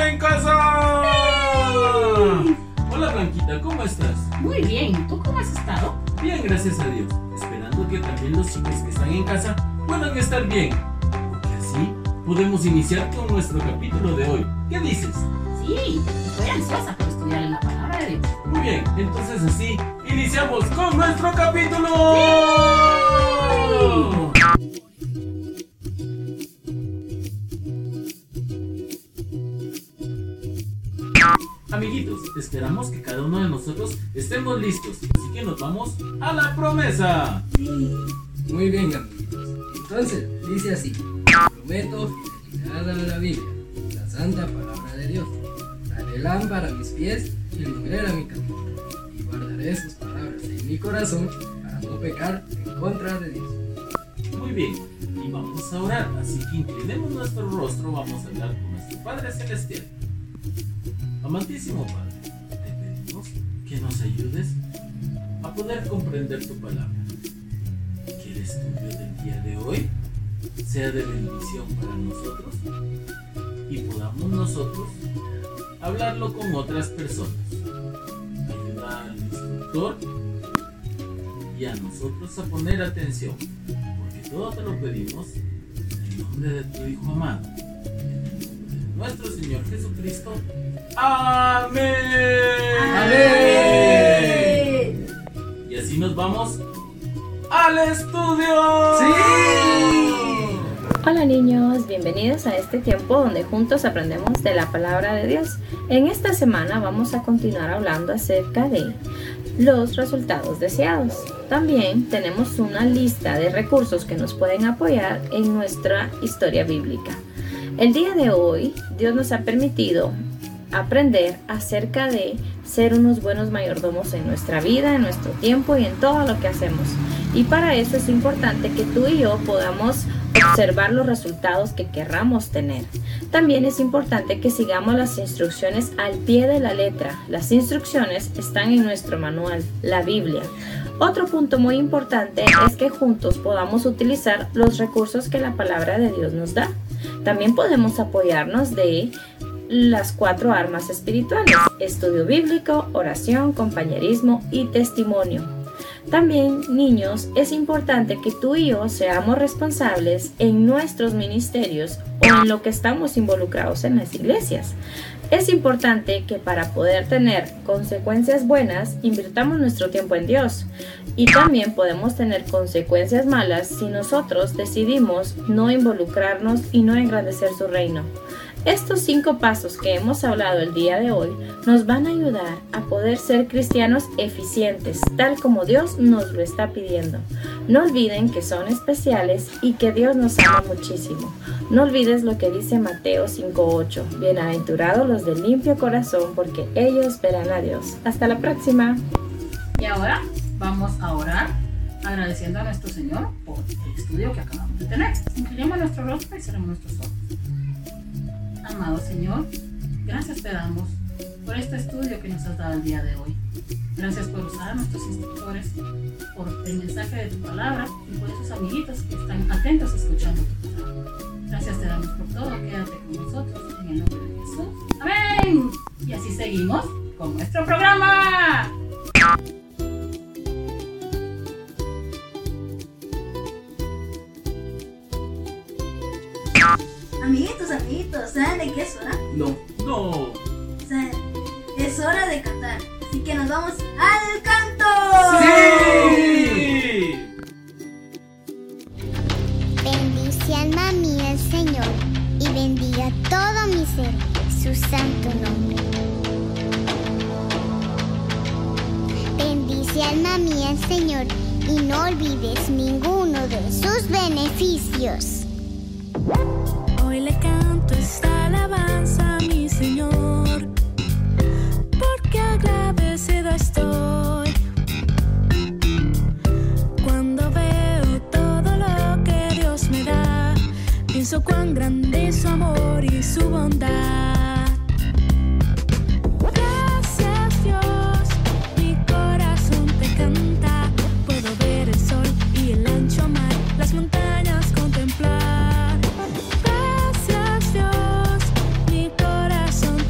en casa! ¡Sí! Hola Blanquita, ¿cómo estás? Muy bien, ¿tú cómo has estado? Bien, gracias a Dios. Esperando que también los chicos que están en casa puedan estar bien. Porque así podemos iniciar con nuestro capítulo de hoy. ¿Qué dices? Sí, estoy ansiosa por estudiar en la palabra de Dios. Muy bien, entonces así iniciamos con nuestro capítulo. Amiguitos, esperamos que cada uno de nosotros estemos listos, así que nos vamos a la promesa. Sí. Muy bien, amiguitos. Entonces, dice así: prometo fidelidad a la Biblia, la santa palabra de Dios. Daré lámpara a mis pies y lumbrera mi camino. Y guardaré sus palabras en mi corazón para no pecar en contra de Dios. Muy bien, y vamos a orar, así que inclinemos nuestro rostro, vamos a hablar con nuestro Padre Celestial. Amantísimo Padre, te pedimos que nos ayudes a poder comprender tu palabra. Que el estudio del día de hoy sea de bendición para nosotros y podamos nosotros hablarlo con otras personas. Ayuda al instructor y a nosotros a poner atención, porque todo te lo pedimos en nombre de tu Hijo amado, de nuestro Señor Jesucristo. ¡Amén! ¡Amén! Y así nos vamos al estudio. ¡Sí! Hola niños, bienvenidos a este tiempo donde juntos aprendemos de la palabra de Dios. En esta semana vamos a continuar hablando acerca de los resultados deseados. También tenemos una lista de recursos que nos pueden apoyar en nuestra historia bíblica. El día de hoy, Dios nos ha permitido aprender acerca de ser unos buenos mayordomos en nuestra vida, en nuestro tiempo y en todo lo que hacemos. Y para eso es importante que tú y yo podamos observar los resultados que querramos tener. También es importante que sigamos las instrucciones al pie de la letra. Las instrucciones están en nuestro manual, la Biblia. Otro punto muy importante es que juntos podamos utilizar los recursos que la palabra de Dios nos da. También podemos apoyarnos de las 4 armas espirituales: estudio bíblico, oración, compañerismo y testimonio. También, niños, es importante que tú y yo seamos responsables en nuestros ministerios o en lo que estamos involucrados en las iglesias. Es importante que para poder tener consecuencias buenas, invirtamos nuestro tiempo en Dios. Y también podemos tener consecuencias malas si nosotros decidimos no involucrarnos y no engrandecer su reino. Estos 5 pasos que hemos hablado el día de hoy nos van a ayudar a poder ser cristianos eficientes, tal como Dios nos lo está pidiendo. No olviden que son especiales y que Dios nos ama muchísimo. No olvides lo que dice Mateo 5:8. Bienaventurados los de limpio corazón, porque ellos verán a Dios. Hasta la próxima. Y ahora vamos a orar agradeciendo a nuestro Señor por el estudio que acabamos de tener. Inclinemos nuestro rostro y cerremos nuestros ojos. Amado Señor, gracias te damos por este estudio que nos has dado el día de hoy. Gracias por usar a nuestros instructores, por el mensaje de tu palabra y por esos amiguitos que están atentos escuchando tu palabra. Gracias te damos por todo, quédate con nosotros en el nombre de Jesús. ¡Amén! Y así seguimos con nuestro programa. Amiguitos, ¿saben de qué es hora? No. No. ¿Saben? Es hora de cantar, así que nos vamos al canto. ¡Sí! Bendice alma mía el Señor y bendiga todo mi ser su santo nombre. Bendice alma mía el Señor y no olvides ninguno de sus beneficios. Hoy le canto esta alabanza a mi Señor, porque agradecido estoy. Cuando veo todo lo que Dios me da, pienso cuán grande es su amor y su bondad. Gracias Dios, mi corazón te canta. Puedo ver el sol y el ancho mar, las montañas contemplar. Gracias Dios, mi corazón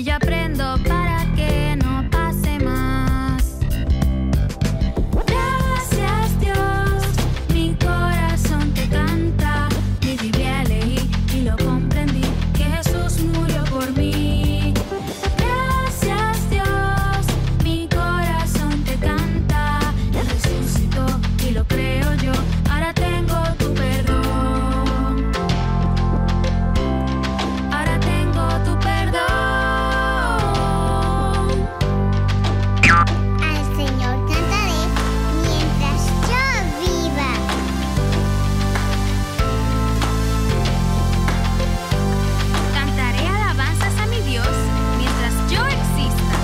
ya aprendo para que no pase más. Gracias Dios, mi corazón te canta. Mi Biblia leí y lo comprendí, que Jesús murió por mí. Gracias Dios, mi corazón te canta. Él resucitó y lo creo yo, ahora tengo tu perdón. Ahora tengo tu perdón. Al Señor cantaré mientras yo viva. Cantaré alabanzas a mi Dios mientras yo exista.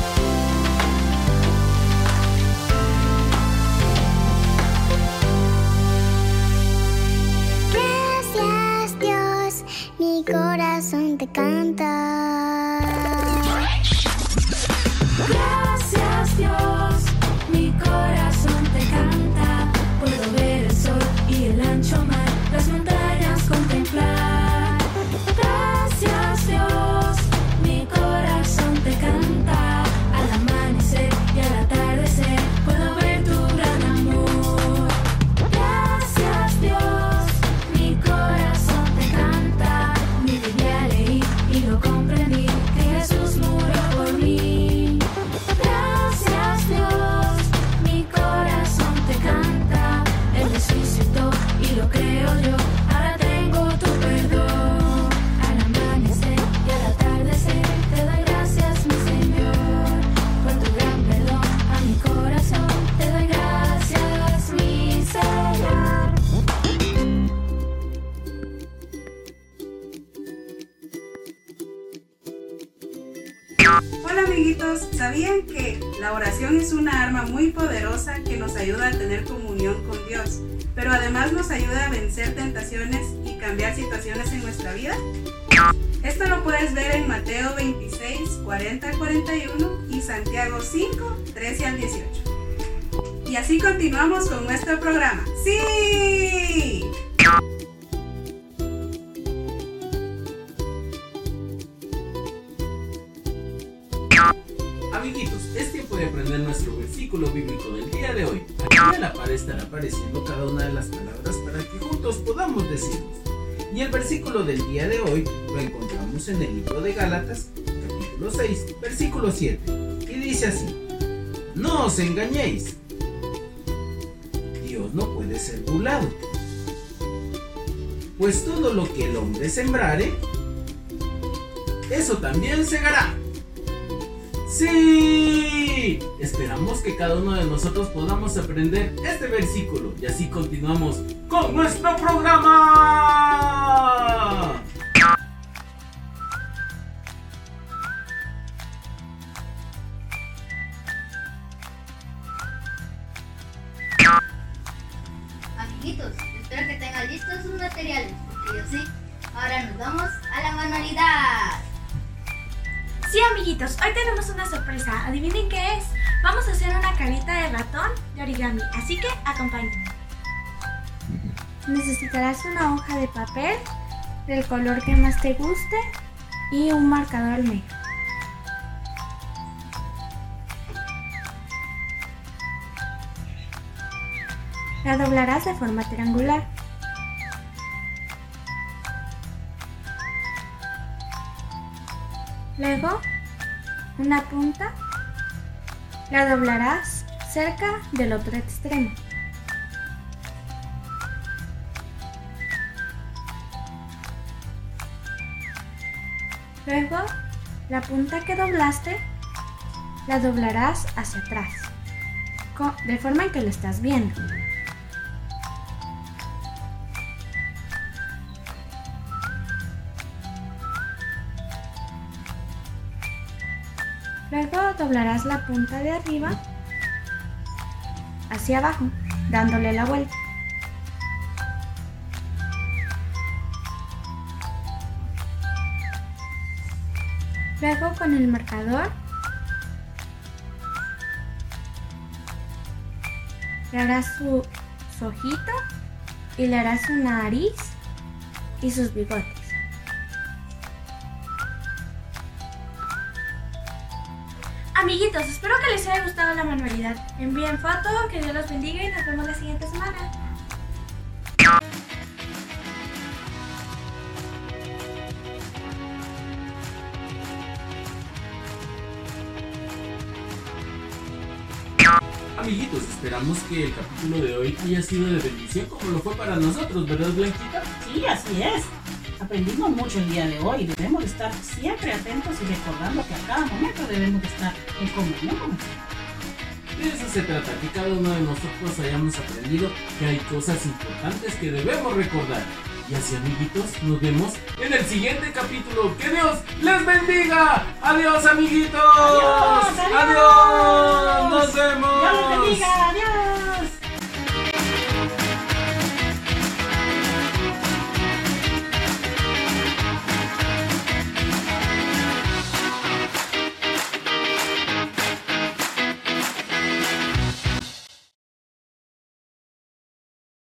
Gracias Dios, mi corazón te canta. Gracias Dios, mi corazón te canta. Puedo ver el sol y el ancho mar, las montañas contemplar. Gracias Dios, mi corazón te canta. Al amanecer y al atardecer puedo ver tu gran amor. Gracias Dios, mi corazón te canta. Mi Biblia leí y lo comprendí, que Jesús murió por mí. Gracias Dios, mi corazón te canta. Él resucitó y lo creo yo, ahora tengo tu perdón. Al amanecer y al atardecer te doy gracias, mi Señor, por tu gran perdón. A mi corazón te doy gracias, mi Señor. Hola amiguitos, ¿sabían que la oración es una arma muy poderosa que nos ayuda a tener comunión con Dios, pero además nos ayuda a vencer tentaciones y cambiar situaciones en nuestra vida? Esto lo puedes ver en Mateo 26, 40 al 41 y Santiago 5, 13 al 18. Y así continuamos con nuestro programa. ¡Sí! Amiguitos, es tiempo de aprender nuestro versículo bíblico del día de hoy. Aquí a la par estará apareciendo cada una de las palabras para que juntos podamos decirlos. Y el versículo del día de hoy lo encontramos en el libro de Gálatas, capítulo 6, versículo 7. Y dice así: no os engañéis, Dios no puede ser burlado. Pues todo lo que el hombre sembrare, eso también segará. ¡Sí! Esperamos que cada uno de nosotros podamos aprender este versículo y así continuamos con nuestro programa. Amiguitos, espero que tengan listos sus materiales, porque yo sí. Ahora nos vamos a la manualidad. Sí, amiguitos, hoy tenemos una sorpresa. Adivinen qué es. Vamos a hacer una carita de ratón de origami, así que acompáñenme. Necesitarás una hoja de papel del color que más te guste y un marcador negro. La doblarás de forma triangular. Luego, una punta la doblarás cerca del otro extremo. Luego, la punta que doblaste la doblarás hacia atrás, de forma en que lo estás viendo. Luego doblarás la punta de arriba hacia abajo, dándole la vuelta. Luego con el marcador le harás su ojito y le harás su nariz y sus bigotes. Amiguitos, espero que les haya gustado la manualidad. Envíen foto, que Dios los bendiga y nos vemos la siguiente semana. Amiguitos, esperamos que el capítulo de hoy haya sido de bendición como lo fue para nosotros, ¿verdad, Blanquita? Sí, así es. Aprendimos mucho el día de hoy. Debemos de estar siempre atentos y recordando que a cada momento debemos de estar en comunión con Dios. De eso se trata, que cada uno de nosotros hayamos aprendido que hay cosas importantes que debemos recordar. Y así, amiguitos, nos vemos en el siguiente capítulo. ¡Que Dios les bendiga! ¡Adiós, amiguitos! ¡Adiós! ¡Adiós! ¡Adiós! ¡Nos vemos! ¡Dios los bendiga! ¡Adiós!